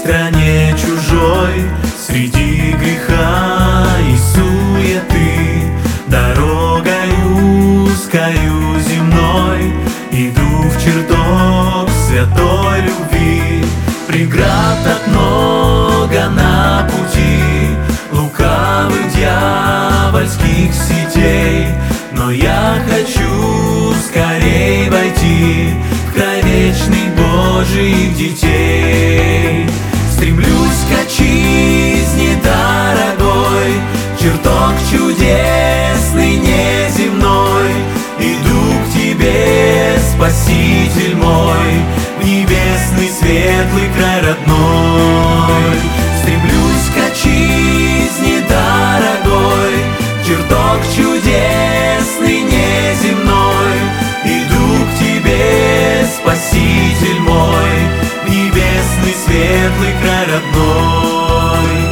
стране чужой, среди греха и суеты, дорогою узкою земной иду в чертог святой любви. Преград так много на пути, лукавых дьявольских сетей, но я хочу скорей войти в край вечный Божьих детей. Стремлюсь к отчизне дорогой, чертог чудесный неземной. Иду к тебе, Спаситель мой, в небесный светлый край родной. Стремлюсь к отчизне дорогой, чертог чудесный неземной. Иду к тебе, Спаситель мой, в небесный светлый край родной.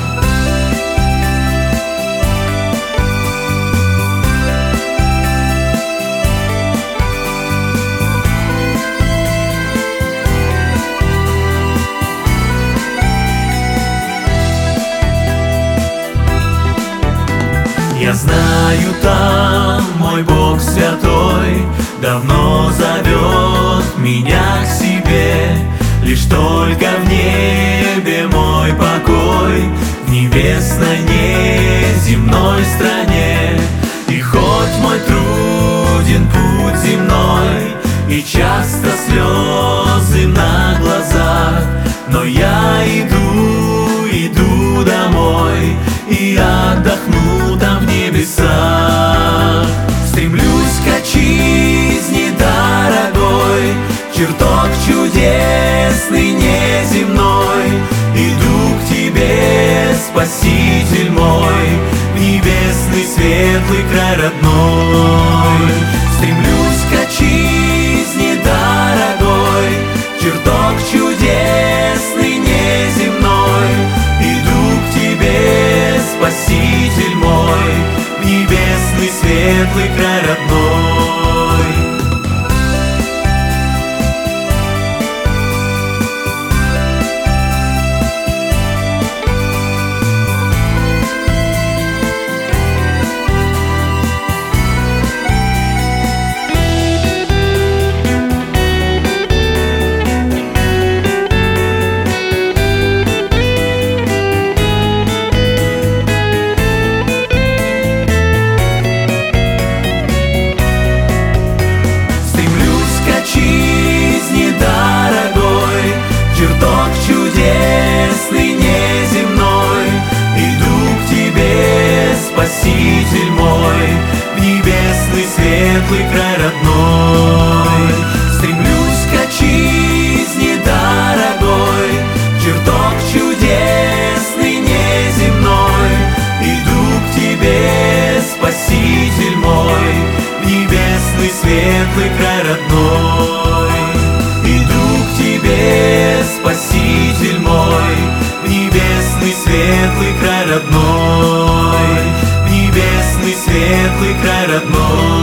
Я знаю, там мой Бог святой давно зовет меня к себе. Лишь только в небе мой покой, в небесной неземной стране. И хоть мой труден путь земной, и часто слезы на глазах, но я иду домой и отдохну там в небесах. Стремлюсь к отчизне дорогой, чертог чудесный неземной. Иду к тебе, Спаситель мой, в небесный светлый край родной. Стремлюсь к отчизне дорогой, чертог чудесный неземной. Иду к тебе, Спаситель мой, в небесный светлый край родной. Чертог чудесный неземной. Иду к тебе, Спаситель мой, в небесный светлый край родной. Стремлюсь к отчизне дорогой, чертог чудесный неземной. Иду к тебе, Спаситель мой, в небесный светлый край родной. Иду к тебе, Спаситель мой, в небесный светлый край родной, в небесный светлый край родной.